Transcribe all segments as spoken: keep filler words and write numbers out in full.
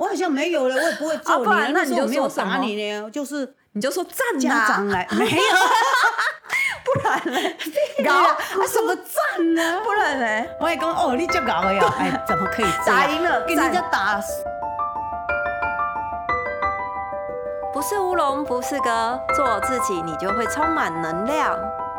好像没有了，我也不会揍你。 啊、那你就没有说什么？ 打你呢，就是你就说站啊， 家长来没有， 不然嘞， 搞啊什么站呢？ 不然嘞， 我也讲哦，你就搞了呀，哎，怎么可以这样打赢了， 给人家打死。 不是乌龙，不是哥，做自己，你就会充满能量。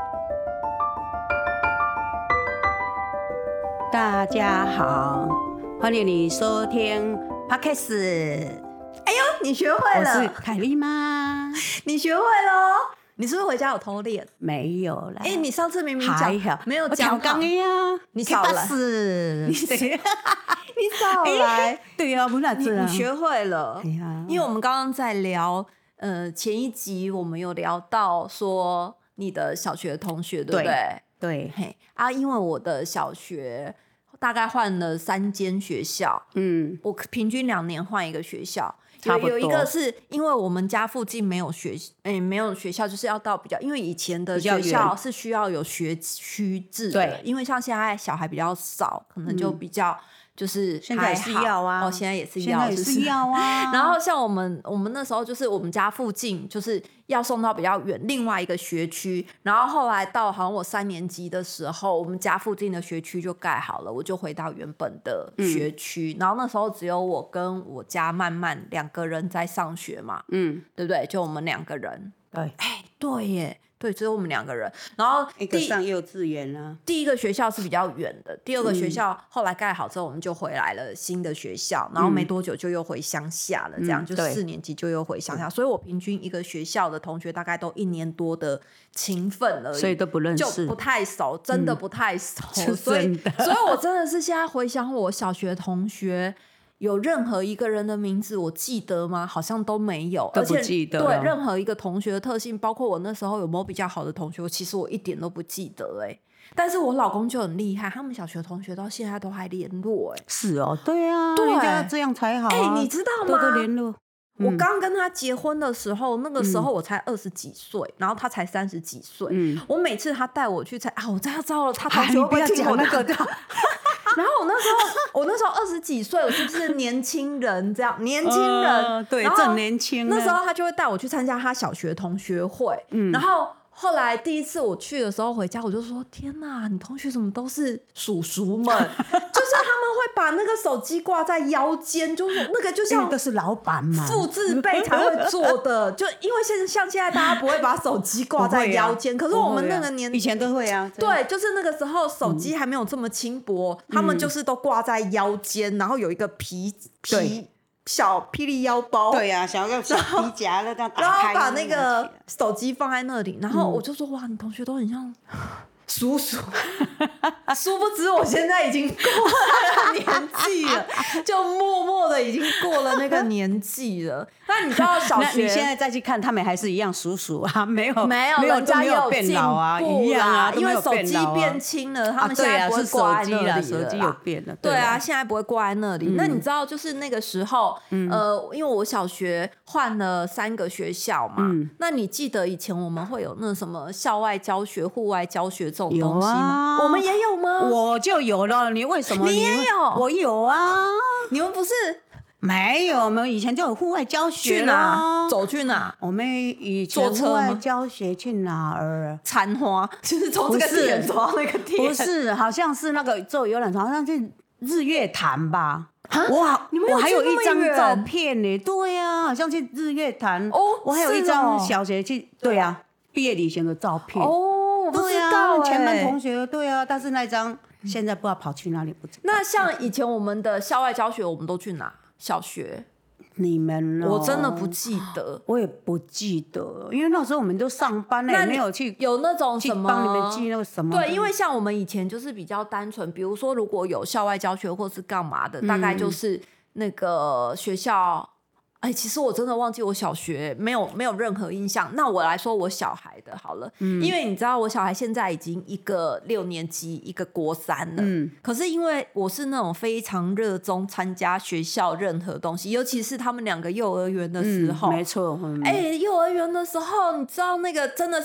大家好，欢迎你收听 Podcast。 哎呦，你学会了！ 我是凯莉吗？ 你学会了。你是不是回家有偷练？ 没有啦。 哎、欸，你上次明明讲没有讲刚的呀， 你少来， 你你少来。 欸、对呀、啊，不是这样。 你学会了， 哎呀， 因为我们刚刚在聊，呃，前一集我们有聊到说你的小学同学，对不对？ 对， 嘿啊，因为我的小学大概换了三间学校， 嗯， 我平均两年换一个学校。 有有一个是因为我们家附近没有学，哎、欸，没有学校，就是要到比较，因为以前的学校是需要有学区制的， 对， 因为像现在小孩比较少，可能就比较。嗯就是现在是要啊， 哦，现在也是要， 现在也是要啊。 然后像我们，我们那时候就是我们家附近就是要送到比较远另外一个学区，然后后来到好像我三年级的时候，我们家附近的学区就盖好了，我就回到原本的学区。嗯、然后那时候只有我跟我家曼曼两个人在上学嘛，嗯，对不对？就我们两个人。 对， 哎，对耶。对，只有我们两个人，然后一个上幼稚园啊。 第一个学校是比较远的，第二个学校后来盖好之后，我们就回来了新的学校，然后没多久就又回乡下了，这样、嗯、就四年级就又回乡下，所以我平均一个学校的同学大概都一年多的情分而已， 所以都不认识， 就不太熟，真的不太熟， 嗯、 所以所以我真的是现在回想我小学同学。有任何一个人的名字我记得吗？好像都没有， 都不记得。 对，任何一个同学的特性，包括我那时候有没有比较好的同学，其实我一点都不记得哎、欸。但是我老公就很厉害，他们小学同学到现在都还联络哎、欸。 是哦，对啊， 对， 人家这样才好、啊。 哎、欸，你知道吗？ 多多联络。 我刚跟他结婚的时候，那个时候我才二十几岁、嗯，然后他才三十几岁。嗯，我每次他带我去参啊，我真要糟了，他同学会不会听我那个的？然后我那时候，我那时候二十几岁，我是不是年轻人？这样年轻人， 呃、对，正年轻。 那时候他就会带我去参加他小学同学会，嗯，然后。后来第一次我去的时候回家，我就说：“天哪，你同学怎么都是叔叔们？就是他们会把那个手机挂在腰间，就是那个就像都是老板嘛， 父字辈才会做的。就因为现在像现在大家不会把手机挂在腰间、啊，可是我们那个年、 啊、以前都会啊。 对，就是那个时候手机还没有这么轻薄、嗯，他们就是都挂在腰间，然后有一个皮皮。”小霹雳腰包， 对呀、啊，小个小皮夹那样打开， 然后把那个手机放在那里，然后我就说、嗯、哇，你同学都很像叔叔，殊不知我现在已经过了年纪了，就默默的已经过了那个年纪了。那你知道小学， 你现在再去看，他们还是一样叔叔啊，没有没有， 没有人家也有变老啊，一样啊， 因为手机变轻了，他们现在不会挂在那里了。 啊、手机有变了， 对啊，现在不会挂在那里。嗯、那你知道，就是那个时候、嗯，呃，因为我小学换了三个学校嘛、嗯，那你记得以前我们会有那什么校外教学、户外教学这种东西吗？ 啊、 我们也有吗？ 我就有了，你为什么？ 你也有？ 我有啊， 你们不是？ 没有，我们以前就有户外教学。 去哪？走去哪？ 我们以前户外教学去哪儿？ 残花，就是从这个点走到那个点。 不是，好像是那个坐游览船，好像是日月潭吧？哇， 你们有我还有一张照片呢。对呀、啊，好像去日月潭。哦，我还有一张小学去，对呀、啊，毕业旅行的照片。 哦，我不知道、欸。 前班同学，对啊，但是那张现在不知道跑去哪里，不知道。 那像以前我们的校外教学，我们都去哪？小学， 你们、 哦、我真的不记得， 我也不记得，因为那时候我们都上班了，也没有去有那种什么帮你们记那个什么。 对，因为像我们以前就是比较单纯，比如说如果有校外教学或是干嘛的，嗯、大概就是那个学校。哎，其实我真的忘记我小学没有没有任何印象。那我来说我小孩的好了，嗯，因为你知道我小孩现在已经一个六年级，一个国三了，嗯，可是因为我是那种非常热衷参加学校任何东西，尤其是他们两个幼儿园的时候， 嗯、没错，嗯， 哎，幼儿园的时候，你知道那个真的是。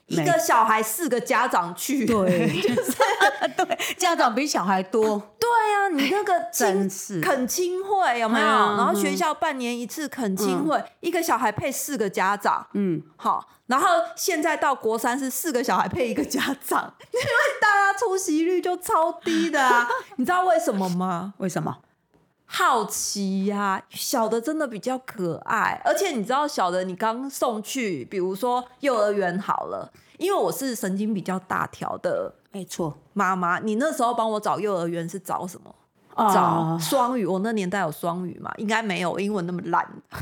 一个小孩四个家长去， 对， 就是对，家长比小孩多。 对啊，你那个真是恳亲会有没有？ 嗯然后学校半年一次恳亲会，嗯、一个小孩配四个家长， 嗯， 好。然后现在到国三是四个小孩配一个家长，因为大家出席率就超低的啊！你知道为什么吗？ 为什么？ 好奇呀、啊，小的真的比较可爱，而且你知道小的你刚送去，比如说幼儿园好了，因为我是神经比较大条的， 没错， 妈妈，你那时候帮我找幼儿园是找什么？找双语，我那年代有双语嘛？应该没有，英文那么烂，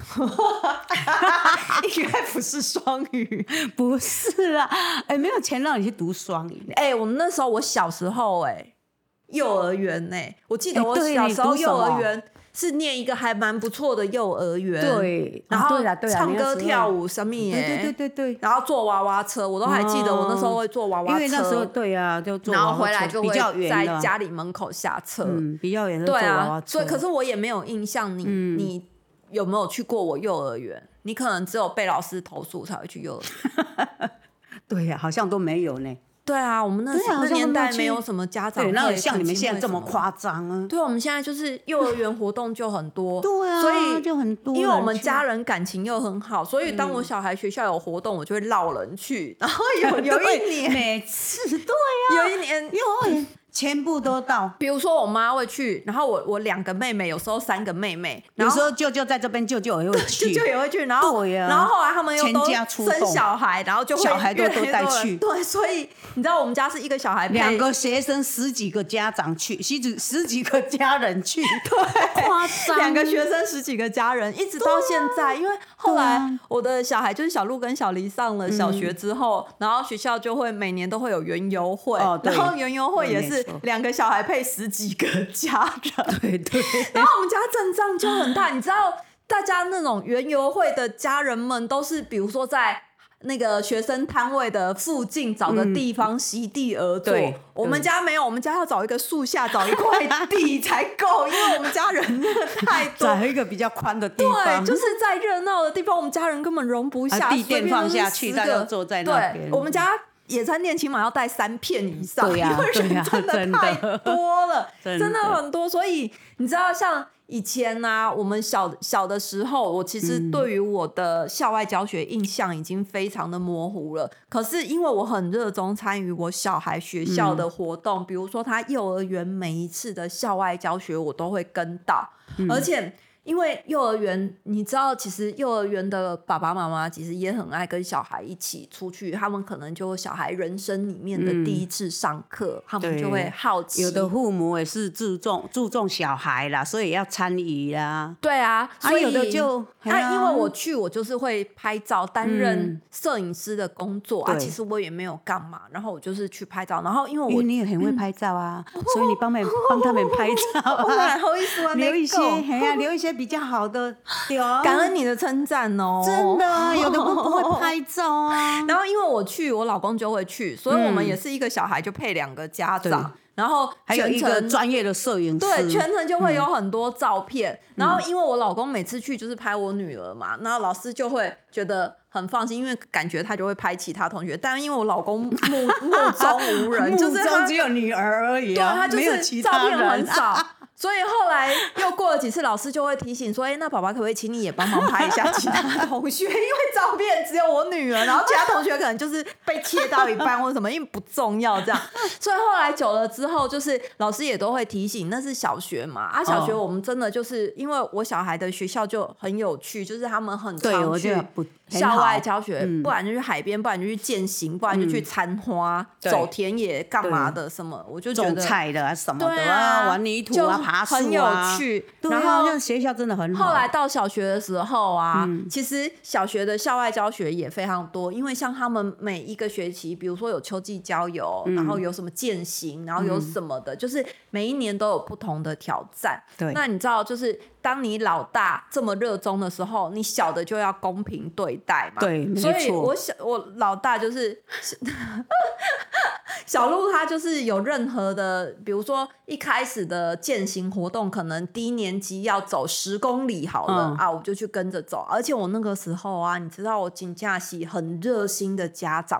应该不是双语， 不是啦，哎、欸，没有钱让你去读双语。 哎、欸，我那时候我小时候、欸，哎，幼儿园呢、欸，我记得我小时候幼儿园是念一个还蛮不错的幼儿园， 对， 然后唱歌跳舞什么耶， 对对对对对， 然后坐娃娃车，我都还记得我那时候会坐娃娃车， 因为那时候对啊，就坐娃娃车， 然后回来就会比较远在家里门口下车， 嗯，比较远的坐对娃娃车。 啊，所以可是我也没有印象你，你、嗯、你有没有去过我幼儿园？你可能只有被老师投诉才会去幼儿园。 对呀、啊，好像都没有呢。 对啊，我们那、啊、那年代没有什么家长会， 哪有像你们现在这么夸张啊？ 对，我们现在就是幼儿园活动就很多， 对啊， 所以就很多。 因为我们家人感情又很好，所以当我小孩学校有活动，我就会绕人去。然后有有一年， 每次对啊， 有一年幼儿园全部都到。 比如说我妈会去，然后我我两个妹妹，有时候三个妹妹， 有时候舅舅在这边，舅舅也会去， 舅舅也会去。然后、 对啊、 然后后来他们又都全家出动生小孩，然后就会小孩都都带去。 对，所以你知道我们家是一个小孩配两个学生，十几个家长去，十几十几个家人去， 对， 夸张。 两个学生十几个家人，一直到现在，啊、因为后来我的小孩就是小鹿跟小黎上了小学之后，嗯、然后学校就会每年都会有园游会， 哦、 然后园游会也是两个小孩配十几个家人， 对对。 然后我们家阵仗就很大，你知道，大家那种园游会的家人们都是，比如说在那个学生摊位的附近找个地方席地而坐。嗯、我们家没有，我们家要找一个树下找一块地才够，因为我们家人真的太多， 找一个比较宽的地方。 对，就是在热闹的地方，我们家人根本容不下， 啊、地垫放下去，大家坐在那边。 对，我们家野餐垫起码要带三片以上， 对呀、啊， 因为人真的太多了， 真的真的很多。所以你知道，像以前啊，我们小小的时候，我其实对于我的校外教学印象已经非常的模糊了。可是因为我很热衷参与我小孩学校的活动，嗯、比如说他幼儿园每一次的校外教学，我都会跟到，嗯、而且。因为幼儿园，你知道，其实幼儿园的爸爸妈妈其实也很爱跟小孩一起出去，他们可能就小孩人生里面的第一次上课，嗯、他们就会好奇。 有的父母也是注重注重小孩啦，所以要参与啦。 对啊，所以、 啊、有的就啊，因为我去，我就是会拍照，担任摄影师的工作、嗯、啊。其实我也没有干嘛，然后我就是去拍照，然后因为我因为你也很会拍照啊，嗯、所以你帮们帮他们拍照、啊， 我哪好意思啊， 留一些，哎呀，留一些。比较好的，对啊， 感恩你的称赞哦， 真的，有的不不会拍照啊。 然后因为我去，我老公就会去，所以我们也是一个小孩就配两个家长。嗯然后还有一个专业的摄影师， 对，全程就会有很多照片。嗯、然后因为我老公每次去就是拍我女儿嘛，然后老师就会觉得很放心，因为感觉他就会拍其他同学。但因为我老公目目中无人，就是他只有女儿而已、啊， 对，他就是照片很少。所以后来又过了几次，老师就会提醒说：“哎、欸，那爸爸可不可以请你也帮忙拍一下其他同学？因为照片只有我女儿，然后其他同学可能就是被切到一半或什么，因为不重要这样。所以后来久了之后，就是老师也都会提醒，那是小学嘛啊，小学我们真的就是因为我小孩的学校就很有趣，就是他们很常去校外教学，嗯、不然就去海边，不然就去践行，不然就去参花、嗯、走田野干嘛的什么，我就觉得种菜的啊什么的对啊， 玩泥土啊。”爬树啊， 很有趣。 然后那学校真的很好。 后来到小学的时候啊，嗯、其实小学的校外教学也非常多，因为像他们每一个学期，比如说有秋季郊游，嗯、然后有什么健行，然后有什么的，嗯、就是每一年都有不同的挑战。 对， 那你知道，就是当你老大这么热衷的时候，你小的就要公平对待嘛。 对， 所以我小我老大就是小鹿，他就是有任何的，比如说一开始的健行活动，可能低年级要走十公里好了、嗯、啊，我就去跟着走。而且我那个时候啊，你知道我真的是很热心的家长。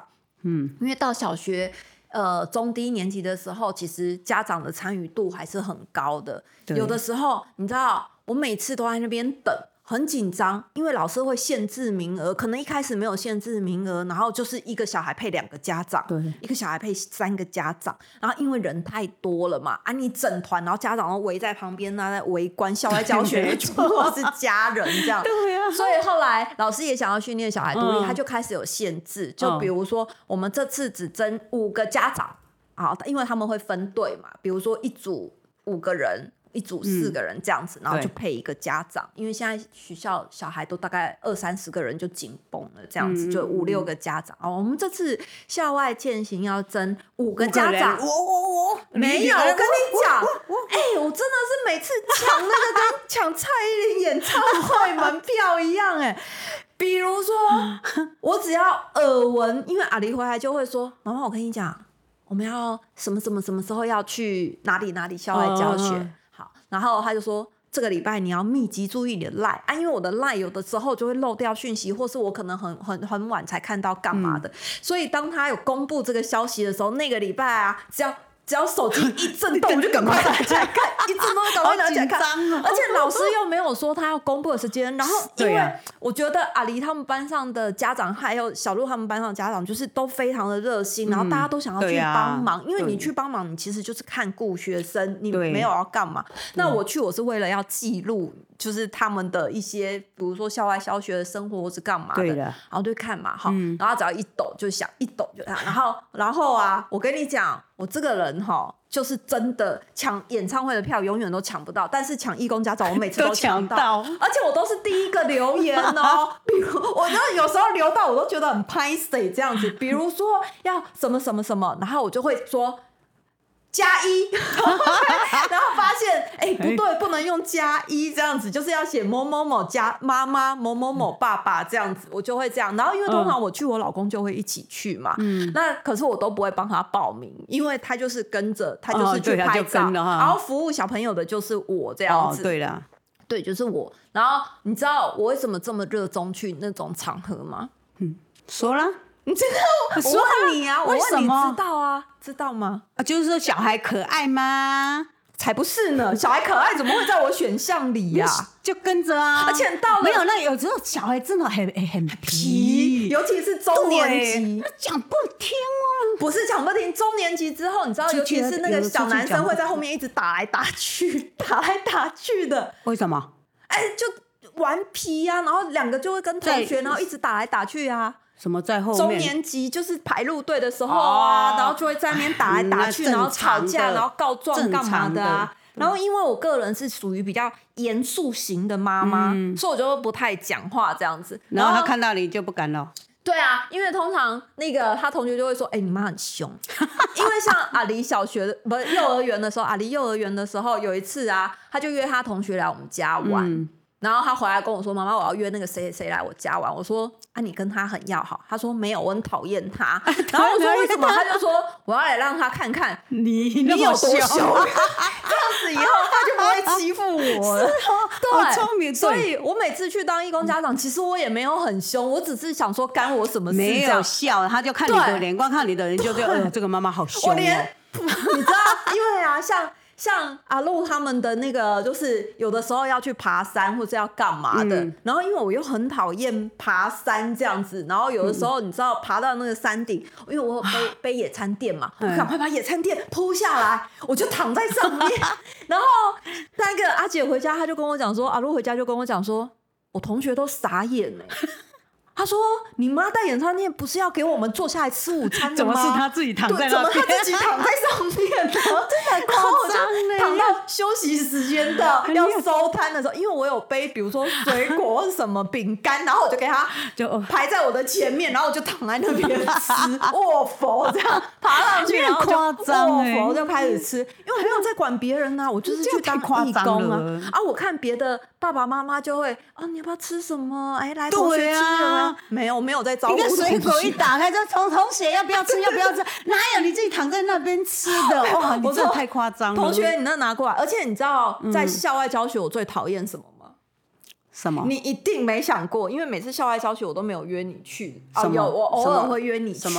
嗯，因为到小学呃中低年级的时候，其实家长的参与度还是很高的。有的时候你知道，我每次都在那边等。很紧张，因为老师会限制名额，可能一开始没有限制名额，然后就是一个小孩配两个家长， 对， 一个小孩配三个家长，然后因为人太多了嘛，啊，你整团，然后家长都围在旁边啊，在围观校外教学，或是家人这样， 对啊。 所以后来老师也想要训练小孩独立，嗯、他就开始有限制，就比如说我们这次只征五个家长，好，因为他们会分队嘛，比如说一组五个人。一组四个人这样子，嗯、然后就配一个家长，因为现在学校小孩都大概二三十个人就紧绷了，这样子、嗯、就五六个家长。哦，我们这次校外健行要征五个家长， 我我我没有，我跟你讲，哎、欸，我真的是每次抢那个跟抢蔡依林演唱会门票一样、欸，哎。比如说，我只要耳闻，因为阿黎回来就会说：“妈妈，我跟你讲，我们要什么什么什么时候要去哪里哪里校外教学。嗯”好，然后他就说这个礼拜你要密集注意你的 LINE 啊，因为我的 LINE 有的时候就会漏掉讯息，或是我可能很很很晚才看到干嘛的、嗯，所以当他有公布这个消息的时候，那个礼拜啊，只要只要手机一震动，我就赶快拿起来看，一震动就赶快拿起来看。哦、而且老师又没有说他要公布的时间，然后因为我觉得阿黎他们班上的家长，还有小鹿他们班上的家长，就是都非常的热心、嗯，然后大家都想要去帮忙、啊，因为你去帮忙，你其实就是看顾学生，你没有要干嘛。那我去，我是为了要记录。就是他们的一些，比如说校外教学的生活或是干嘛的，然后就看嘛，哈、嗯，然后只要一抖就想，一抖就想，然后，然后啊，我跟你讲，我这个人哈，就是真的抢演唱会的票永远都抢不到，但是抢义工家长我每次都抢到， 到而且我都是第一个留言哦。比如，我就有时候留到我都觉得很拍谁这样子，比如说要什么什么什么，然后我就会说。加一，然后发现哎、欸、不对，不能用加一这样子，就是要写某某某加妈妈某某某爸爸这样子，我就会这样。然后因为通常我去，我老公就会一起去嘛，嗯，那可是我都不会帮他报名，因为他就是跟着，他就是去拍照，哦、然后服务小朋友的就是我这样子。 哦、对了， 对，就是我。然后你知道我为什么这么热衷去那种场合吗？ 嗯，说了。 你知道？我问你啊，我问你知道啊，知道吗？ 啊，就是说小孩可爱吗？ 才不是呢，小孩可爱怎么会在我选项里呀、啊？ 就跟着啊， 而且到了没有那有时候小孩真的很很皮， 尤其是中年级， 讲不听哦。 不是讲不听，中年级之后，你知道，尤其是那个小男生会在后面一直打来打去，打来打去的。 为什么？ 哎，就顽皮啊，然后两个就会跟同学，然后一直打来打去啊。 什么在后面？ 中年级就是排路队的时候啊、哦，然后就会在那边打来打去，然后吵架，然后告状干嘛的啊？然后因为我个人是属于比较严肃型的妈妈、嗯，所以我就不太讲话这样子。 然后他看到你就不敢了。 对啊，因为通常那个他同学就会说：“哎、欸，你妈很凶。”因为像阿黎小学不是幼儿园的时候，阿黎幼儿园的时候有一次啊，他就约他同学来我们家玩。嗯，然后他回来跟我说：“妈妈，我要约那个谁谁来我家玩。”我说：“啊，你跟他很要好。”他说：“没有，我很讨厌他。”然后我说：“为什么？”他就说：“我要来让他看看你你有多凶，这样子以后他就不会欺负我了。”对， 好聪明。 所以我每次去当义工家长，其实我也没有很凶，我只是想说干我什么事？ 没有笑，他就看你的脸，光看你的人就觉得，呃，这个妈妈好凶、哦。 我连你知道，因为啊，像。像阿路他们的那个，就是有的时候要去爬山或者要干嘛的、嗯，然后因为我又很讨厌爬山这样子，然后有的时候你知道爬到那个山顶，因为我有背背野餐垫嘛，我赶快把野餐垫铺下来，我就躺在上面。然后那个阿姐回家，她就跟我讲说，阿路回家就跟我讲说，我同学都傻眼了、欸。他说：“你妈带演唱店不是要给我们坐下来吃午餐的吗？ 怎么是他自己躺在那边？ 怎么他自己躺在上面呢？真的夸张嘞！躺到休息时间的要收摊的时候，因为我有背，比如说水果或什么饼干，然后我就给他就排在我的前面，然后我就躺在那边吃卧佛这样爬上去，然后就卧佛就开始吃，因为没有在管别人啊，我就是去当义工啊啊！我看别的爸爸妈妈就会啊，你要不要吃什么？哎，来同学吃啊。”没有没有在招呼， 一个水果一打开就同同学要不要吃要不要吃，哪有你自己躺在那边吃的？哇，你真的太夸张了！ 同学，你那拿过来，而且你知道在校外教学我最讨厌什么吗？ 什么？ 你一定没想过，因为每次校外教学我都没有约你去，哦，有我偶尔会约你去。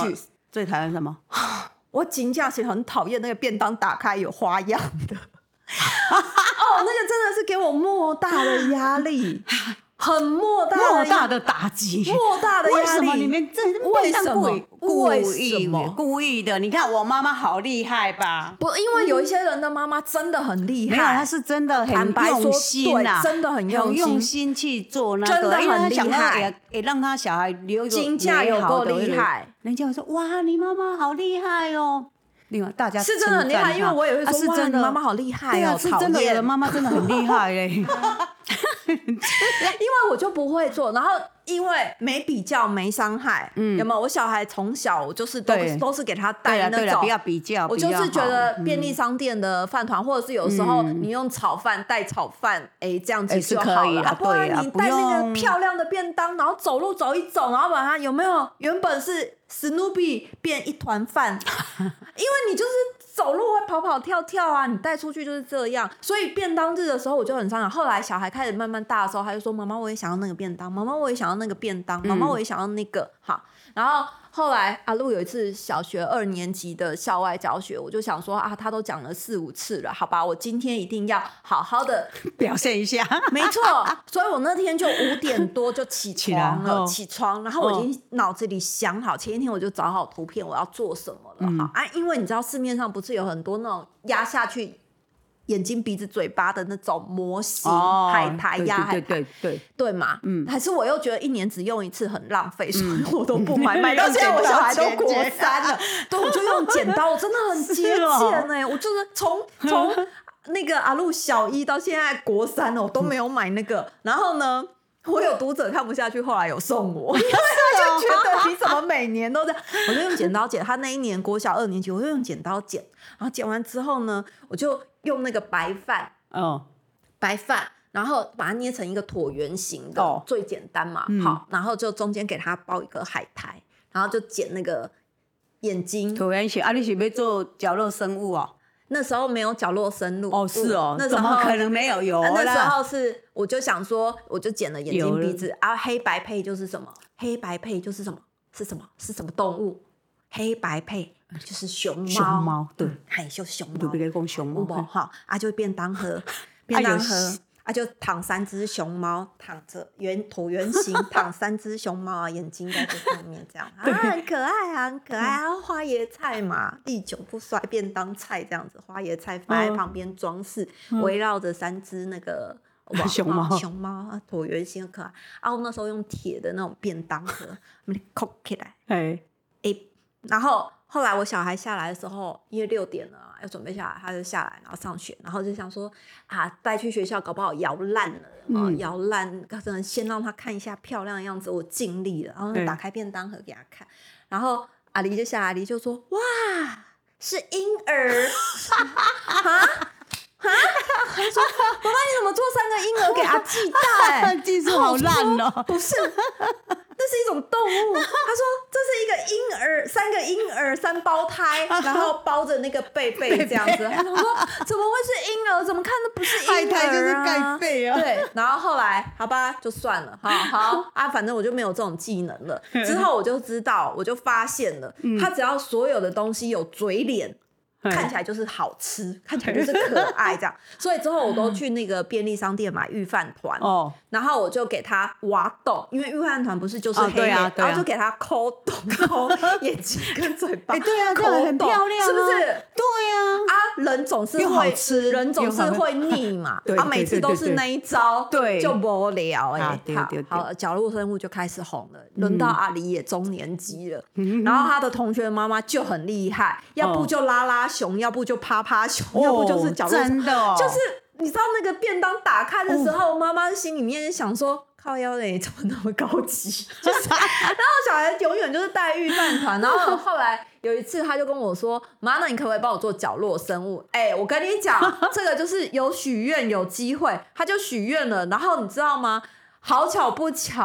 最讨厌什么？ 我真的是很讨厌那个便当打开有花样的。哦，那个真的是给我莫大的压力。很莫大的莫大的打击， 莫大的压力。 为什么你们这为什么故意的？故意的？你看我妈妈好厉害吧？ 不，因为有一些人的妈妈真的很厉害， 没有，她是真的很用心呐、啊， 真的很用心，用心去做那个， 真的很厉害， 也也让他小孩留有金价有够厉害。 人家说哇，你妈妈好厉害哦。另外，大家是真的很厉害，因为我也会说、啊、 是真的， 哇，你妈妈好厉害哦， 对啊，是真的，有的妈妈真的很厉害嘞。 因为我就不会做，然后因为没比较没伤害，嗯，有没有？我小孩从小我就是都都是给他带那种， 不要比较， 我就是觉得便利商店的饭团，嗯、或者是有时候你用炒饭带炒饭，哎、欸，这样子就好了。 啊、 不然你带那个漂亮的便当，然后走路走一走，然后把它有没有？原本是史努比变一团饭，因为你就是。走路会跑跑跳跳啊，你带出去就是这样，所以便当日的时候我就很伤感。后来小孩开始慢慢大的时候，他就说：“妈妈，我也想要那个便当，妈妈我也想要那个便当，妈妈我也想要那个。”好，然后后来阿路有一次小学二年级的校外教学，我就想说啊，他都讲了四五次了，好吧，我今天一定要好好的表现一下。 没错，所以我那天就五点多就起床了，起床，然后我已经脑子里想好，前一天我就找好图片我要做什么了，嗯、好啊，因为你知道市面上不是有很多那种压下去。眼睛、鼻子、嘴巴的那种模型、哦、海苔压海苔， 对对对对对嘛？嗯，还是我又觉得一年只用一次很浪费，所以我都不买。买到现在我小孩都国三了，对，我就用剪刀，我真的很节俭哎、欸！我就是从从那个阿路小一到现在国三了，我都没有买那个。然后呢，我有读者看不下去，后来有送我，因为他就觉得你怎么每年都这样，我就用剪刀剪。他那一年国小二年级，我就用剪刀剪，然后剪完之后呢，我就用那个白饭，哦，白饭，然后把它捏成一个椭圆形的，哦、最简单嘛，嗯、好，然后就中间给它包一个海苔，然后就剪那个眼睛。 椭圆形啊，你是要做角落生物哦？ 那时候没有角落生物哦，是哦， 那时候怎么可能没有？有啦， 那时候是我就想说，我就剪了眼睛、鼻子啊，黑白配就是什么？黑白配就是什么？是什么？是什么动物？黑白配就是熊猫， 熊猫对， 还就是熊猫， 对不对？讲熊猫哈啊，就便当盒，便当盒啊，就躺三只熊猫，躺着圆椭圆形，躺三只熊猫啊，眼睛在这上面这样啊，很可爱啊，很可爱啊。花椰菜嘛，历久不衰，便当菜这样子，花椰菜放在旁边装饰，围绕着三只那个。 熊猫， 熊猫啊，椭圆形很可爱啊！我那时候用铁的那种便当盒，扣起来，哎哎，然后后来我小孩下来的时候，因为六点了，要准备下来，他就下来，然后上学，然后就想说啊，带去学校搞不好摇烂了，嗯，摇烂，可能先让他看一下漂亮的样子，我尽力了，然后打开便当盒给他看，然后阿黎就下来，阿黎就说：“哇，是婴儿啊！”啊！他说：“妈妈，你怎么做三个婴儿给阿纪带？ 技术好烂哦！ 不是，那是一种动物。”他说：“这是一个婴儿，三个婴儿，三胞胎，然后包着那个贝贝这样子。”他说：“怎么会是婴儿？怎么看都不是婴儿啊？ 海苔就是盖贝啊！” 对，然后后来好吧，就算了，好好啊，反正我就没有这种技能了。之后我就知道，我就发现了，嗯、他只要所有的东西有嘴脸。看起来就是好吃，看起来就是可爱这样，所以之后我都去那个便利商店买御饭团，哦，然后我就给他挖洞，因为御饭团不是就是黑黑，哦对啊对啊，然后就给他抠洞，抠眼睛跟嘴巴， 哎、欸、对啊，这样很漂亮、啊， 是不是？ 对啊， 啊，人总是会吃，人总是会腻嘛，啊，每次都是那一招， 对， 就无聊哎、欸啊，对对对， 好，角落生物就开始红了，轮到阿黎也中年级了，嗯、然后他的同学妈妈就很厉害，要不就拉拉。熊，要不就趴趴熊，哦、要不就是角落， 真的、哦， 就是你知道那个便当打开的时候，妈妈、哦、心里面想说：“靠腰嘞，怎么那么高级？”就是，然后小孩永远就是带御饭团。然后后来有一次，他就跟我说：“妈，那你可不可以帮我做角落生物？”哎、欸，我跟你讲，这个就是有许愿有机会，他就许愿了。然后你知道吗？好巧不巧。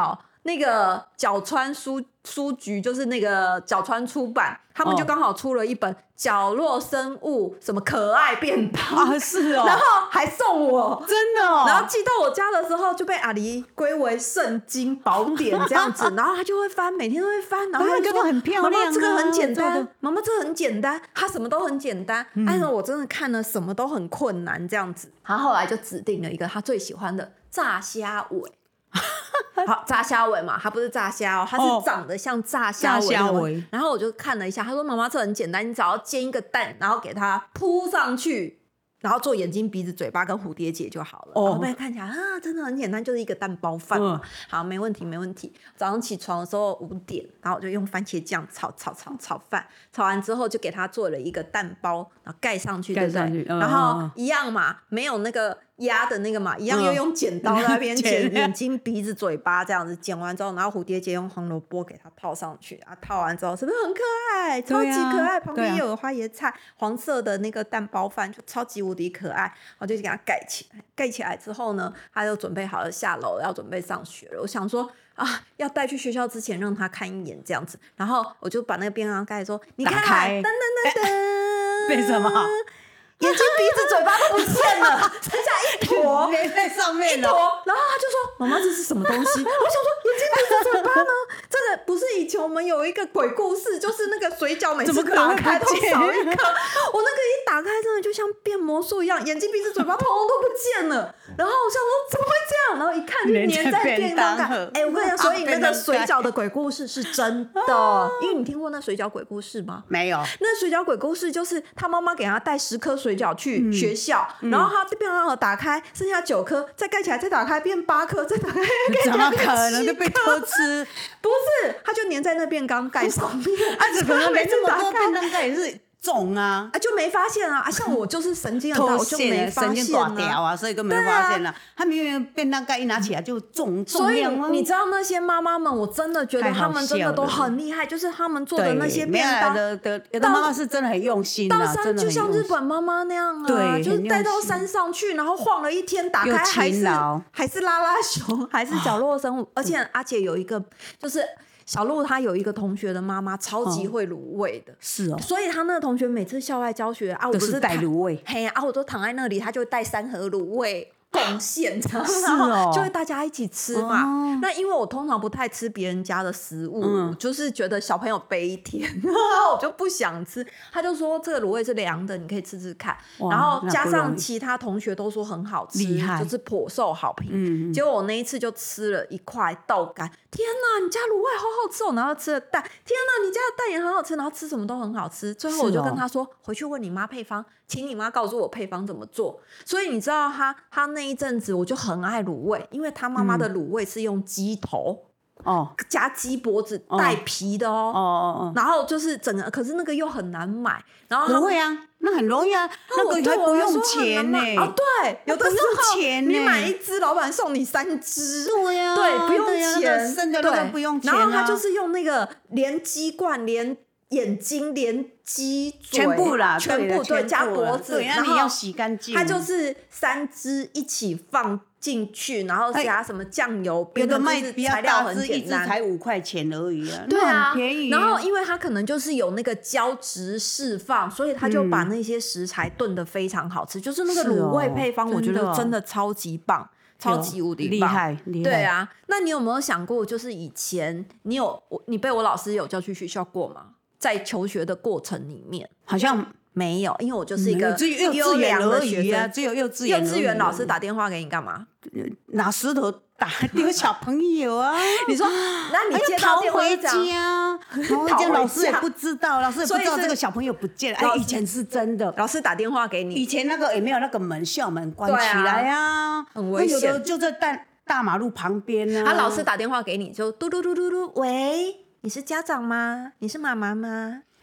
那个角川书书局，就是那个角川出版，他们就刚好出了一本角落生物什么可爱便当啊，是哦， 然后还送我， 真的哦， 然后寄到我家的时候就被阿狸归为圣经宝典这样子，然后他就会翻，每天都会翻，然后他就说很漂亮、啊， 妈妈这个很简单，妈妈这个很简单，他什么都很简单，嗯、但是我真的看了什么都很困难这样子，他后来就指定了一个他最喜欢的炸虾尾。好，炸虾尾嘛，它不是炸虾哦，它是长得像炸虾尾、哦、尾。然后我就看了一下，他说：“妈妈，这很简单，你只要煎一个蛋，然后给它铺上去，然后做眼睛、鼻子、嘴巴跟蝴蝶结就好了。哦”然后被看起来啊，真的很简单，就是一个蛋包饭嘛。嗯、好，没问题，没问题。早上起床的时候五点，然后我就用番茄酱炒炒炒炒饭，炒完之后就给它做了一个蛋包，然后盖上去，对不对？嗯、然后一样嘛，没有那个。压的那个嘛，一样又用剪刀在那边剪眼睛、鼻子、嘴巴这样子，剪完之后，然后蝴蝶结用红萝卜给它套上去啊，套完之后是不是很可爱？超级可爱，啊、旁边又有花椰菜，啊、黄色的那个蛋包饭就超级无敌可爱，我就给它盖起来。盖起来之后呢，他就准备好了下楼要准备上学了。我想说啊，要带去学校之前让他看一眼这样子，然后我就把那个便当盖说，你看，噔噔噔噔， 为什么？ 眼睛、鼻子、嘴巴都不见了，剩下一坨在上面了。然后他就说：“妈妈，这是什么东西？”我想说，眼睛、鼻子、嘴巴呢？这个不是以前我们有一个鬼故事，就是那个水饺每次打开都少一颗。我那个一打开，真的就像变魔术一样，眼睛、鼻子、嘴巴通通都不见了。然后我想说，怎么会这样？然后一看就粘在便当盖。哎、欸，我跟你讲，所以那个水饺的鬼故事是真的，因为你听过那水饺鬼故事吗？ 没有。 那水饺鬼故事就是他妈妈给他带十颗水饺去学校，嗯、然后他便当盒打开，剩下九颗，再盖起来，再打开变八颗，再打开， 怎么可能就被偷吃？ 不是，他就粘在那便当盖上面。 啊，怎么每次打开便当盖也是重啊？ 啊，就没发现啊！啊，像我就是神经很大，我就没发现、啊， 神经短条啊，所以根本没发现了、啊。他明明便当盖一拿起来就重重量啊！ 所以你知道那些妈妈们，我真的觉得他们真的都很厉害，就是他们做的那些便当的的，有的妈妈是真的很用心啊， 到山就像日本妈妈那样啊， 对， 就是带到山上去，然后晃了一天，打开还是还是拉拉熊，还是角落生物，而且阿姐有一个就是。小鹿她有一个同学的妈妈超级会卤味的、 哦，是哦， 所以她那个同学每次校外教学啊，我不是带卤味， 嘿啊，我都躺在那里，她就会带三盒卤味贡献， 是哦， 就会大家一起吃嘛。哦、那因为我通常不太吃别人家的食物，嗯、就是觉得小朋友悲天，我就不想吃。他就说这个卤味是凉的，你可以吃吃看。然后加上其他同学都说很好吃，就是颇受好评。嗯、结果我那一次就吃了一块豆干，天哪，你家卤味好好吃哦！然后吃了蛋，天哪，你家的蛋也很好吃，然后吃什么都很好吃。最后我就跟他说，回去问你妈配方。请你妈告诉我配方怎么做。所以你知道他他那一阵子我就很爱卤味，因为他妈妈的卤味是用鸡头、嗯、哦加鸡脖子带皮的哦，哦哦哦，然后就是整个，可是那个又很难买，然后不会啊，那很容易啊，那个还不用钱呢、欸。 哦，对，有的时候你买一只，老板送你三只， 对呀、啊， 对，不用钱， 剩的那个不用钱、啊。 然后他就是用那个连鸡冠连。眼睛连鸡嘴全部啦， 全部对，加脖子， 然后你要洗干净。 它就是三只一起放进去，然后加什么酱油， 有的卖比较大只， 一只才五块钱而已啊， 对啊， 很便宜。 然后因为它可能就是有那个胶质释放，所以它就把那些食材炖得非常好吃。嗯、就是那个卤味配方，我觉得真的超级棒。超级无敌厉害，厉害！ 对啊，那你有没有想过，就是以前你有你被我老师有叫去学校过吗？在求学的过程里面， 好像没有，因为我就是一个优良的学生， 只有幼稚园。幼稚园老师打电话给你干嘛？ 拿石头打丢小朋友啊！ 你说，那你接到电话回家，逃回家，老师也不知道，老师也不知道这个小朋友不见了。哎，以前是真的， 老师打电话给你。 以前那个也没有那个门，校门关起来啊， 很危险。 有的就在大大马路旁边啊。 他老师打电话给你，就嘟嘟嘟嘟嘟，喂。你是家长吗？你是妈妈吗？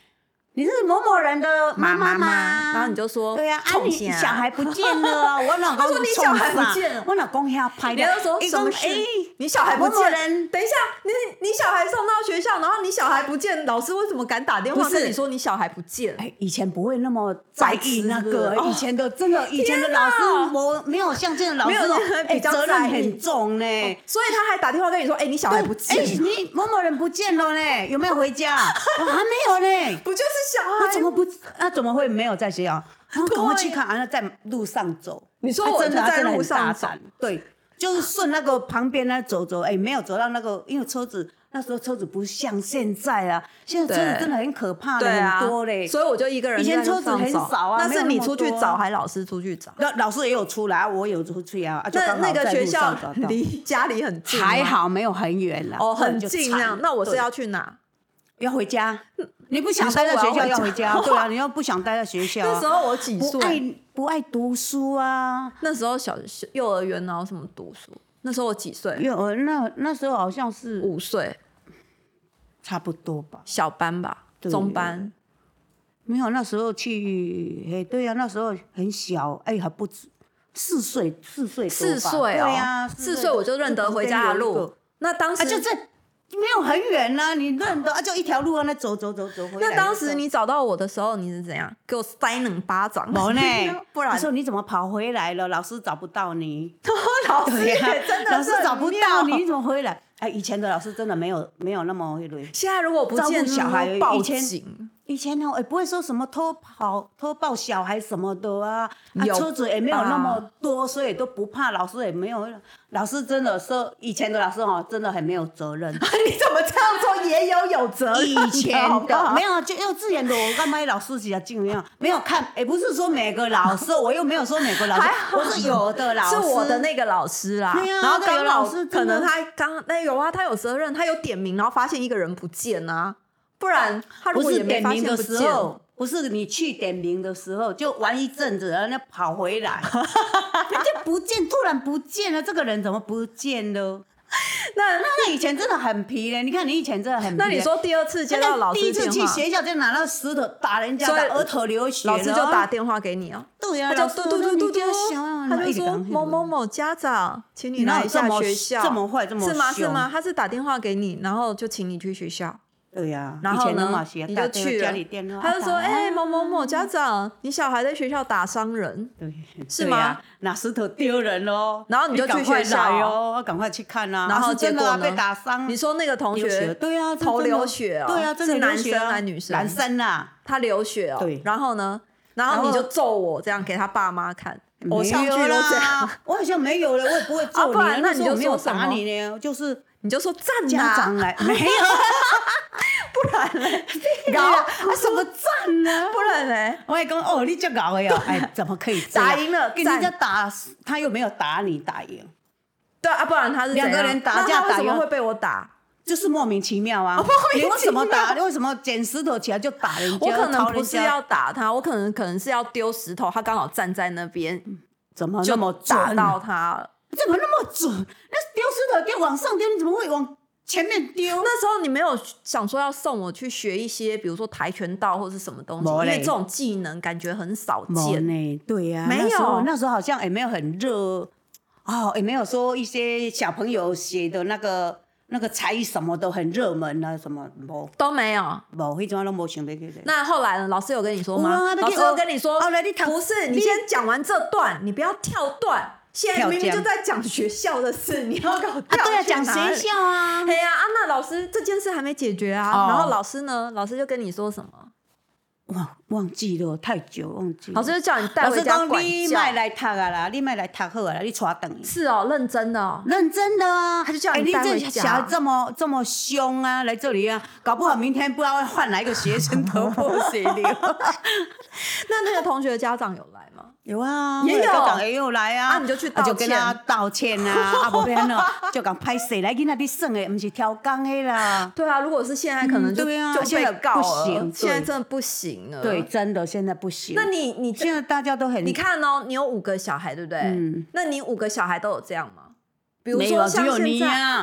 你是某某人的妈妈吗？ 然后你就说， 对呀，啊，你小孩不见了啊！我老公说你小孩不见了， 我老公要拍的。 你就说什么事？你小孩不见？等一下，你你小孩送到学校，然后你小孩不见，老师为什么敢打电话跟你说你小孩不见？ 哎，以前不会那么在意那个，以前的真的，以前的老师我没有像现在老师比较责任很重呢， 所以他还打电话跟你说，哎，你小孩不见， 哎，你某某人不见了呢，有没有回家？我还没有呢， 不就是小孩？ 我怎么不？那怎么会没有在学校？然后赶快去看，然后在路上走。 你说我真的在路上走， 对，就是顺那个旁边那走走，哎，没有走到那个，因为车子那时候车子不像现在啊，现在车子真的很可怕的，很多嘞。 所以我就一个人。 以前车子很少啊， 那是你出去找，还老师出去找？ 那老师也有出来，我有出去啊。 那那个学校离家里很近， 还好没有很远啦。 哦，很近啊。那我是要去哪？ 要回家。你不想待在学校要回家，对啊，你又不想待在学校。 那时候我几岁？ 不爱不爱读书啊。 那时候小幼儿园然后什么读书？那时候我几岁？ 幼儿那那时候好像是五岁， 差不多吧。 小班吧，中班。 没有，那时候去，哎，对啊，那时候很小，哎，还不止四岁，四岁四岁哦，对啊， 四岁我就认得回家的路。那当时就在。没有很远啊，你认得啊，就一条路啊，那走走走走回来。 那当时你找到我的时候，你是怎样？给我塞两巴掌？ 没呢， 不然说你怎么跑回来了？老师找不到你， 老师也真的， 老师找不到你，你怎么回来？哎，以前的老师真的没有没有那么会累。 现在如果不见小孩， 报警。 以前呢，也不会说什么偷跑、偷抱小孩什么的啊，啊车子也没有那么多，所以都不怕。老师也没有，老师真的说，以前的老师哈，真的很没有责任。 你怎么这样说？也有有责任。 以前的没有，就幼稚园的，我干嘛老师比较尽量没有看，也不是说每个老师，我又没有说每个老师，我是有的老师， 是我的那个老师啦。 对啊， 然后刚老师可能他刚那有啊，他有责任，他有点名，然后发现一个人不见啊。不然他如果也没发现不见， 不是你去点名的时候就玩一阵子，然后跑回来，就不见，突然不见了，这个人怎么不见了？那那以前真的很皮嘞，你看你以前真的很皮。 那你说第二次接到老师电话，第一次去学校就拿到石头打人家的额头流血， 老师就打电话给你啊？ 对呀， 他就嘟嘟嘟嘟嘟，他就说某某某家长，请你来一下学校。 这么坏，这么是吗？是吗？他是打电话给你，然后就请你去学校。 对呀， 然后呢，你就去了，他就说：“哎，某某某家长，你小孩在学校打伤人， 对， 是吗？ 拿石头丢人喽。” 然后你就去学校哟，赶快去看啊。 然后结果呢？ 被打伤。 你说那个同学， 对啊， 头流血哦， 对啊， 是男生还是女生？ 男生啊， 他流血哦。 对， 然后呢？然后你就揍我，这样给他爸妈看。偶像剧都这样， 我好像没有了，我也不会揍你。 那你就没有打你呢，就是你就说站家长来，没有。不然嘞， 搞啊什么赞呢？ 不然嘞， 我也讲哦，你就搞的哦，哎，怎么可以打赢了？ 跟人家打，他又没有打你，打赢。 对啊，不然他是两个人打架， 为什么会被我打？ 就是莫名其妙啊！你为什么打？为什么捡石头起来就打人家？ 我可能不是要打他，我可能可能是要丢石头，他刚好站在那边， 怎么那么打到他了？ 怎么那么准？那丢石头丢往上丢，你怎么会往前面丢？ 那时候你没有想说要送我去学一些，比如说跆拳道或是什么东西，因为这种技能感觉很少见。 呢，对呀， 没有， 那时候好像也没有很热哦，也没有说一些小朋友写的那个。那个才艺什么都很热门啊，什么没都没有， 没，迄种都没想要去。 那后来呢？老师有跟你说吗？老师有跟你说，不是，你先讲完这段，你不要跳段。现在明明就在讲学校的事，你要搞跳去哪里？ 对啊，讲学校啊。 对呀，啊，那老师这件事还没解决啊。然后老师呢？老师就跟你说什么？ 忘忘记了，太久忘记了。 老师就叫你带回家管教。 你莫来读啊啦，你莫来读好啊啦，你带回去。 是哦，认真的哦， 认真的啊。 他就叫你带回家。 你这小孩这么这么凶啊，来这里啊，搞不好明天不知道会换哪一个学生头破血流。 那那个同学的家长有来吗？ 有啊， 也有， 家长也有来啊。 啊，你就去道歉， 就跟他道歉啊，啊，无变咯，就讲拍谁来囡仔你算的，不是挑工的啦。 对啊，如果是现在，可能就、嗯啊、就被告了。现在真的不行了。 对，真的现在不行。 那你你现在大家都很， 你看哦，你有五个小孩，对不对？嗯。那你五个小孩都有这样吗？比如说像现在，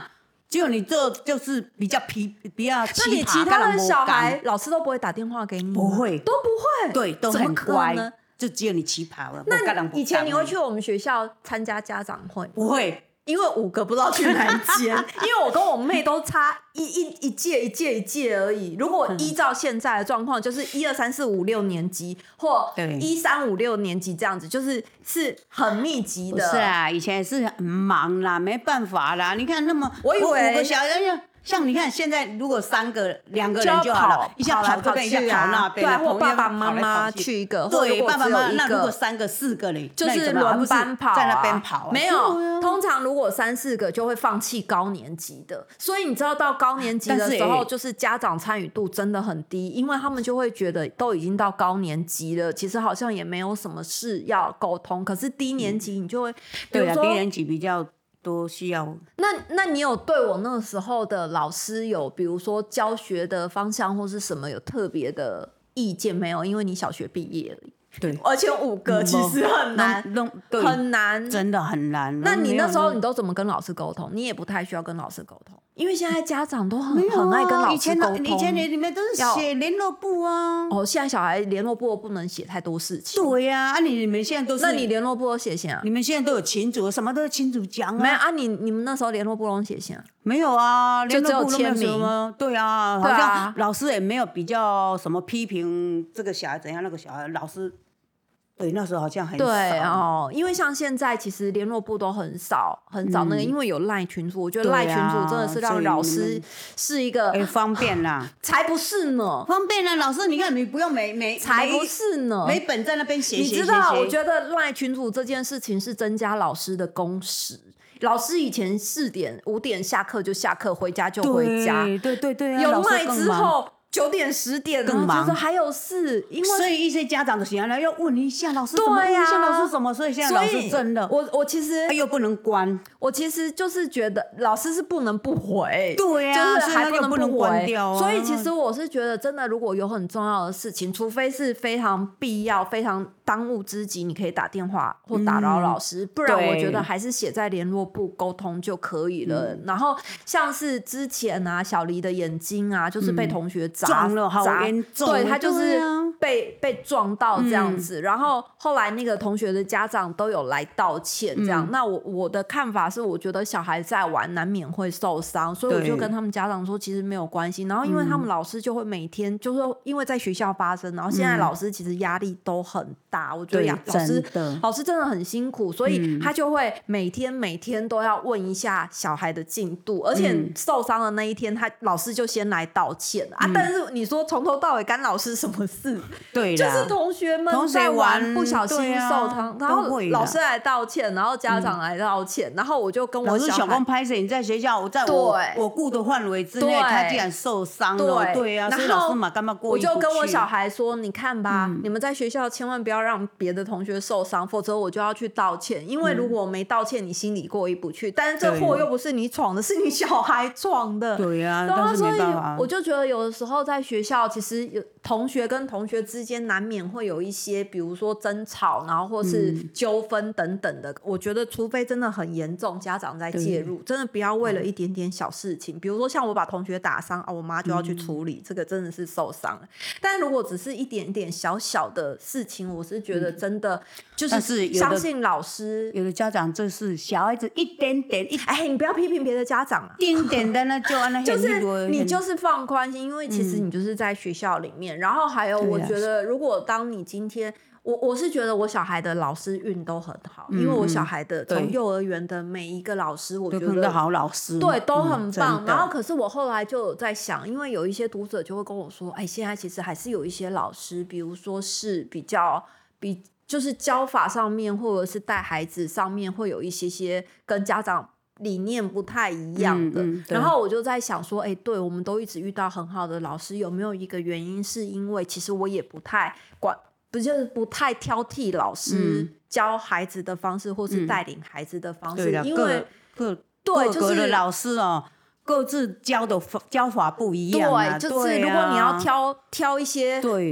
只有你这就是比较皮，比较奇葩。 那你其他的小孩，老师都不会打电话给你吗？ 不会， 都不会， 对，都很乖。就只有你奇葩了。 那以前你会去我们学校参加家长会？ 不会。 因为五个不知道去哪一间，因为我跟我妹都差一一一届一届一届而已。如果依照现在的状况，就是一二三四五六年级或一三五六年级这样子，就是是很密集的。 不是啊，以前也是很忙啦，没办法啦。你看那么， 我以为五个小人。像你看，现在如果三个、两个人就好了，一下跑这边，一下跑那边， 对，或爸爸妈妈去一个， 对，爸爸妈妈。那如果三个、四个嘞， 就是轮班跑， 在那边跑。 没有，通常如果三四个就会放弃高年级的，所以你知道到高年级的时候，就是家长参与度真的很低，因为他们就会觉得都已经到高年级了，其实好像也没有什么事要沟通。可是低年级你就会， 对啊，低年级比较。多需要。 那那你有对我那个时候的老师有，比如说教学的方向或是什么有特别的意见没有？因为你小学毕业了， 对， 而且五个其实很难，很难， 真的很难。 那你那时候你都怎么跟老师沟通？你也不太需要跟老师沟通，因为现在家长都很很爱跟老师沟通。 以前里面都是写联络簿啊。 哦，现在小孩联络簿不能写太多事情。 对呀，啊，你们现在都是， 那你联络簿都写啥？ 你们现在都有群组，什么都是群组讲啊。 没有啊，你你们那时候联络簿都写啥？ 没有啊， 就只有签名。 对啊，好像老师也没有比较什么批评这个小孩怎样，那个小孩老师。对，那时候好像很少。 对哦，因为像现在其实联络簿都很少很少那个，嗯、因为有赖群组，我觉得赖群组真的是让老师是一个、 欸、方便啦， 才不是呢， 方便啦，老师你看你不用每每才不是呢， 每本在那边写， 你知道？我觉得赖群组这件事情是增加老师的工时。老师以前四点五点下课就下课，回家就回家， 对对对对、啊， 有赖之后。九点十点更忙， 就是还有事，因为所以一些家长的喜欢来要问一下老师什么，问一下老师什么，所以现在老师真的， 我我其实又不能关， 我其实就是觉得老师是不能不回， 对呀、 啊，就是还不能不关掉、啊。 所以其实我是觉得，真的如果有很重要的事情，除非是非常必要、非常当务之急，你可以打电话或打扰老师，嗯、不然我觉得还是写在联络簿沟通就可以了。嗯、然后像是之前啊，小黎的眼睛啊，就是被同学砸、嗯、 撞了，好严重， 对他就是被、啊、被撞到这样子、嗯。然后后来那个同学的家长都有来道歉，这样。嗯、那我我的看法是，我觉得小孩在玩难免会受伤，所以我就跟他们家长说，其实没有关系。然后因为他们老师就会每天就是因为在学校发生，然后现在老师其实压力都很大，我觉得老师老师真的很辛苦，所以他就会每天每天都要问一下小孩的进度，而且受伤的那一天，他老师就先来道歉、嗯、啊。但是你说从头到尾干老师什么事？ 对， 就是同学们在玩不小心受伤、啊，然后老师来道歉，然后家长来道歉，嗯、然后我就跟我小孩， 老师小公拍摄，你在学校，我在我我顾的范围之内，他竟然受伤了，对, 对啊，所以老师嘛干嘛过意不去？ 我就跟我小孩说，你看吧、嗯，你们在学校千万不要让别的同学受伤，否则我就要去道歉，因为如果我没道歉，你心里过意不去。但是这祸又不是你闯的，是你小孩闯的。 对啊， 对啊， 但是没办法。 所以我就觉得有的时候在学校，其实有同学跟同学之间难免会有一些，比如说争吵，然后或是纠纷等等的、嗯。我觉得除非真的很严重，家长在介入，真的不要为了一点点小事情，比如说像我把同学打伤啊，我妈就要去处理、嗯，这个真的是受伤了。但如果只是一点点小小的事情，我是觉得真的就是相信老师。 有的家长就是小孩子一点点一， 哎，你不要批评别的家长啊， 一点点的那就按那就是你就是放宽心，因为其实你就是在学校里面。嗯、然后还有，我觉得如果当你今天。我我是觉得我小孩的老师运都很好、嗯、因为我小孩的从幼儿园的每一个老师我觉得都好老师， 对，都很棒、嗯、然后可是我后来就有在想，因为有一些读者就会跟我说，哎，现在其实还是有一些老师，比如说是比较比就是教法上面或者是带孩子上面会有一些些跟家长理念不太一样的、嗯嗯、然后我就在想说，哎，对，我们都一直遇到很好的老师，有没有一个原因是因为其实我也不太管不就是不太挑剔老师教孩子的方式、嗯、或是带领孩子的方式、嗯、因为各对各个的老师哦，各自教的教法不一样、啊、 对，就是如果你要挑挑一些对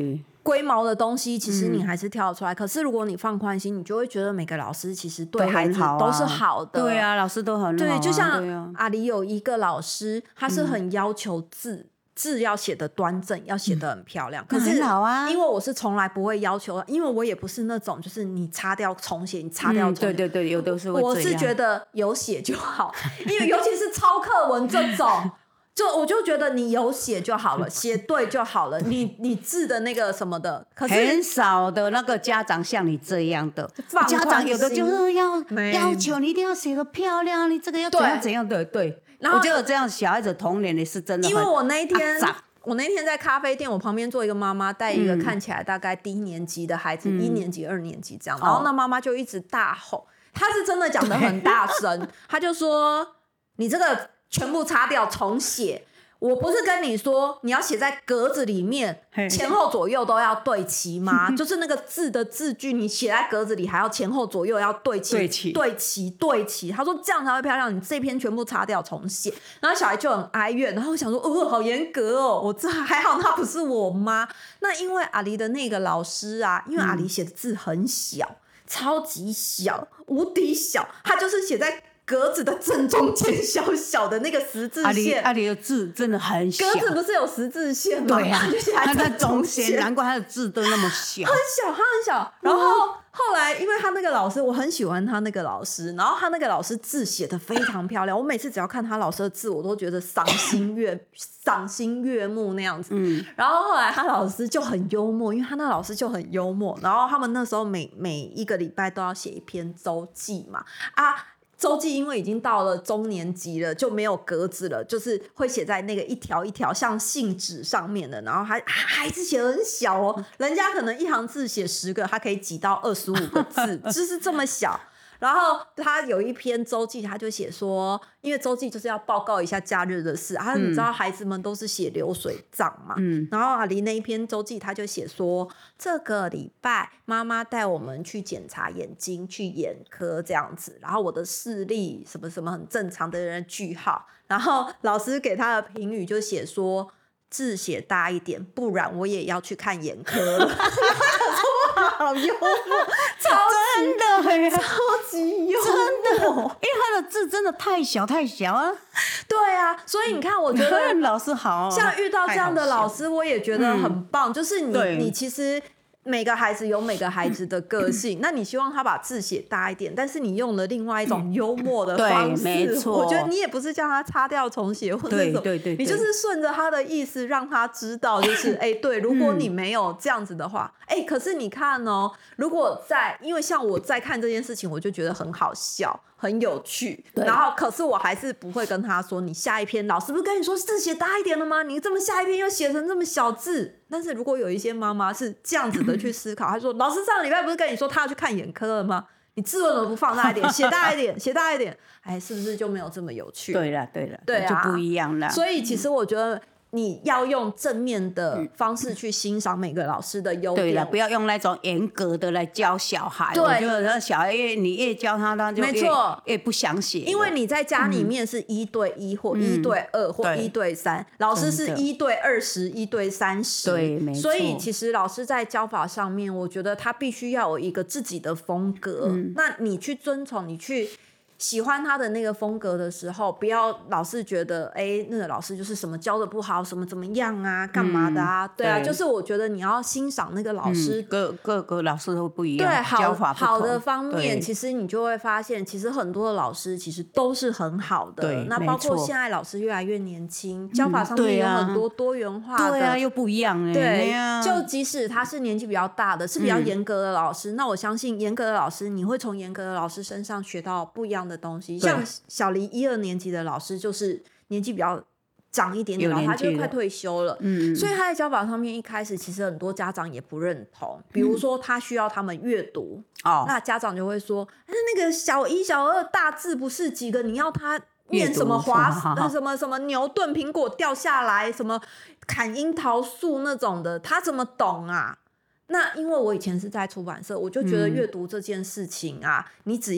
龟毛的东西，其实你还是挑得出来、嗯、可是如果你放宽心，你就会觉得每个老师其实对孩子都是好的。 对啊，老师都很好、啊、 对，就像阿里有一个老师，他是很要求字、嗯字要写得端正，要写得很漂亮、嗯、可是很好啊， 因为我是从来不会要求，因为我也不是那种就是你擦掉重写，你擦掉重写、 嗯、对对对，有的是会这样。 我是觉得有写就好，因为尤其是抄课文这种就我就觉得你有写就好了，写对就好了，你你字的那个什么的，可是很少的那个家长像你这样的家长，有的就是要要求你一定要写得漂亮，你这个要怎样怎样的，对。然后我觉得这样小孩子童年的是真的很， 因为我那一天、啊、我那天在咖啡店，我旁边坐一个妈妈带一个看起来大概低年级的孩子、嗯、一年级二年级这样，然后那妈妈就一直大吼，她是真的讲得很大声，她就说你这个全部擦掉重写，我不是跟你说你要写在格子里面前后左右都要对齐吗？就是那个字的字句你写在格子里还要前后左右要对齐对齐对齐对齐，他说这样才会漂亮，你这篇全部擦掉重写。然后小孩就很哀怨，然后我想说哦好严格哦，我这还好他不是我妈。那因为阿黎的那个老师啊，因为阿黎写的字很小、嗯、超级小无敌小，他就是写在格子的正中间小小的那个十字线， 阿里的字真的很小， 格子不是有十字线吗？ 对啊，它在中间，难怪他的字都那么小， 很小，他很小。然后、嗯、后来，因为他那个老师，我很喜欢他那个老师，然后他那个老师字写得非常漂亮，我每次只要看他老师的字，我都觉得赏心悦赏心悦目那样子。嗯，然后后来他老师就很幽默，因为他那个老师就很幽默，然后他们那时候每每一个礼拜都要写一篇周记嘛，啊。周记因为已经到了中年级了，就没有格子了，就是会写在那个一条一条像信纸上面的，然后还还是写得很小哦，人家可能一行字写十个，他可以挤到二十五个字，就是这么小。然后他有一篇周记，他就写说，因为周记就是要报告一下假日的事啊，你知道孩子们都是写流水账嘛，嗯，然后阿黎那一篇周记他就写说，这个礼拜妈妈带我们去检查眼睛，去眼科这样子，然后我的视力什么什么很正常的人句号，然后老师给他的评语就写说，字写大一点，不然我也要去看眼科了。好幽默，超真的超级幽默， 真的，因为他的字真的太小太小啊。 对啊，所以你看，我觉得老师好， 像遇到这样的老师，我也觉得很棒。嗯、就是你，你其实每个孩子有每个孩子的个性，那你希望他把字写大一点，但是你用了另外一种幽默的方式， 没错。 我觉得你也不是叫他擦掉重写或者什么， 对对对， 你就是顺着他的意思让他知道，就是哎，对，如果你没有这样子的话，哎、嗯，可是你看哦，如果在，因为像我在看这件事情，我就觉得很好笑。很有趣，然后可是我还是不会跟他说，你下一篇老师不是跟你说字写大一点了吗？你这么下一篇又写成这么小字。但是如果有一些妈妈是这样子的去思考，她说老师上个礼拜不是跟你说他要去看眼科了吗？你字为什么不放大一点，写大一点，写大一点？哎，是不是就没有这么有趣？ 对了，对了， 对啊， 就不一样了。 所以其实我觉得你要用正面的方式去欣赏每个老师的优点， 对了，不要用那种严格的来教小孩。对，我觉得小孩越你越教他，他就越没错越不想写。 因为你在家里面是一对一或一对二或一对三，嗯、老师是一对二十、一对三十， 对，没错。 所以其实老师在教法上面，我觉得他必须要有一个自己的风格。嗯、那你去遵从，你去。喜欢他的那个风格的时候，不要老是觉得哎，那个老师就是什么教的不好，什么怎么样啊，干嘛的啊？嗯、对啊，对，就是我觉得你要欣赏那个老师， 嗯、各各个老师都不一样， 对，好教法不同好的方面，其实你就会发现，其实很多的老师其实都是很好的。 对， 那包括现在老师越来越年轻，教法上面有很多多元化的， 对啊，又不一样哎。 对啊， 就即使他是年纪比较大的，是比较严格的老师，嗯、那我相信严格的老师，你会从严格的老师身上学到不一样的东西，像。小黎一二年级的老师就是年纪比较长一点点，然后他就快退休了，嗯，所以他在教法上面一开始其实很多家长也不认同，比如说他需要他们阅读，哦、嗯，那家长就会说，那个小一小二大字不是几个，你要他念什么华什么什么牛顿苹果掉下来，什么砍樱桃树那种的，他怎么懂啊？那因为我以前是在出版社，我就觉得阅读这件事情啊，嗯、你只要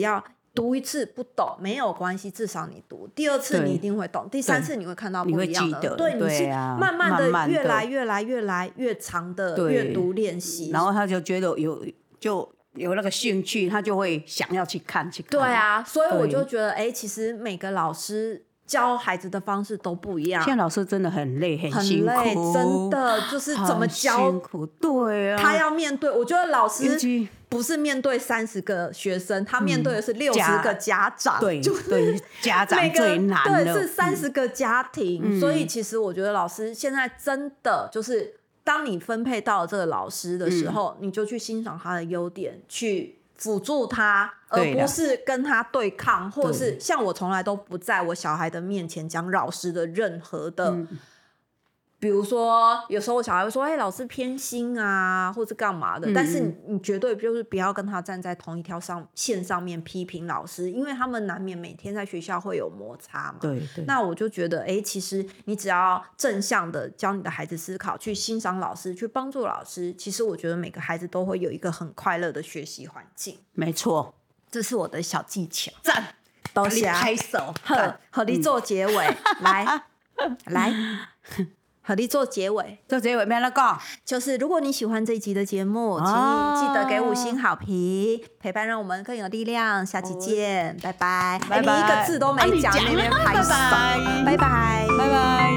读一次不懂没有关系，至少你读，第二次你一定会懂，第三次你会看到不一样的，对，你是慢慢的越来越来越来越长的阅读练习， 然后他就觉得有就有那个兴趣，他就会想要去看去看。 对啊，所以我就觉得，哎，其实每个老师教孩子的方式都不一样。 现在老师真的很累，很辛苦， 很累，真的就是怎么教， 辛苦，对啊， 他要面对。我觉得老师不是面对三十个学生，他面对的是六十个家长， 嗯、对， 就是对，家长最难了， 对，是三十个家庭、嗯。所以其实我觉得老师现在真的就是，当你分配到这个老师的时候，嗯、你就去欣赏他的优点，去辅助他，而不是跟他对抗，或者是像我从来都不在我小孩的面前讲老师的任何的。嗯，比如说有时候我小孩会说哎、欸，老师偏心啊或是干嘛的、嗯、但是 你, 你绝对就是不要跟他站在同一条上线上面批评老师，因为他们难免每天在学校会有摩擦嘛。 对对。 那我就觉得哎、欸，其实你只要正向的教你的孩子思考，去欣赏老师，去帮助老师，其实我觉得每个孩子都会有一个很快乐的学习环境。 没错， 这是我的小技巧。 赞， 多谢拍手， 好，和你做结尾、嗯、来来和你做结尾， 做结尾没人讲， 就是如果你喜欢这一集的节目、哦、请你记得给五星好评，陪伴让我们更有力量。下期见，拜拜。 拜拜、 欸、你一个字都没讲，那边拍手，拜拜， 拜拜。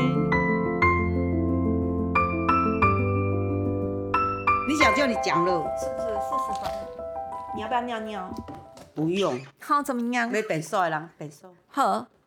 你想叫你讲了， 是不是四十分？你要不要尿尿？ 不用。 好，怎么样？ 你变瘦的人，变瘦。 好。